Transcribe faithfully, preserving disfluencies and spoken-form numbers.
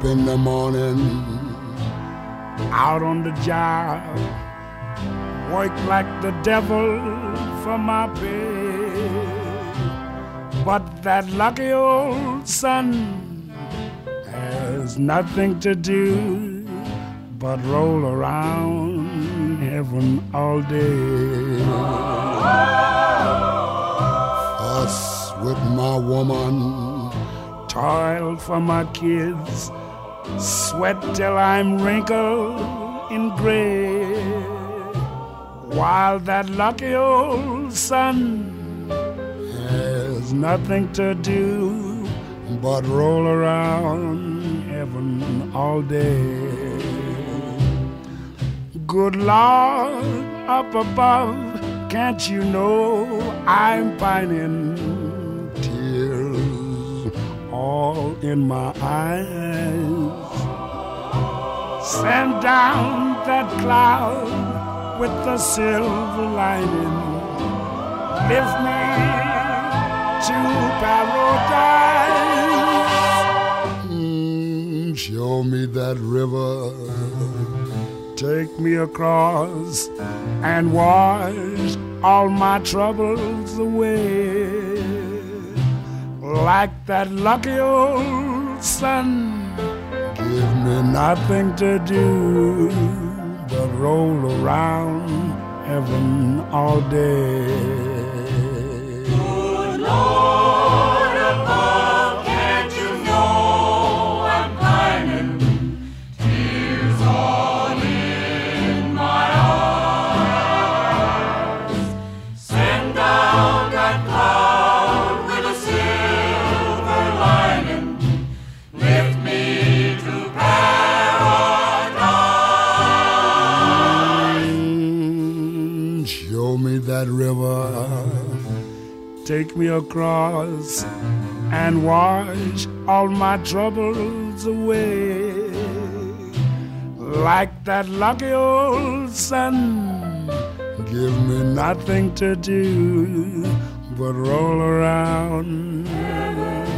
in the morning, out on the job, work like the devil for my pay. But that lucky old sun has nothing to do but roll around heaven all day. Fuss with my woman, toil for my kids, sweat till I'm wrinkled and gray, while that lucky old sun has nothing to do but roll around heaven all day. Good Lord, up above, can't you know I'm pining? Tears all in my eyes. Send down that cloud with the silver lining. Lift me to paradise. Mm, show me that river. Take me across and wash all my troubles away. Like that lucky old sun, give me nothing to do but roll around heaven all day. Good Lord above, can't you know I'm pining? Tears all in my eyes. Send down that cloud with a silver lining. Lift me to paradise. Mm, show me that river. Take me across and wash all my troubles away. Like that lucky old sun, give me nothing to do but roll around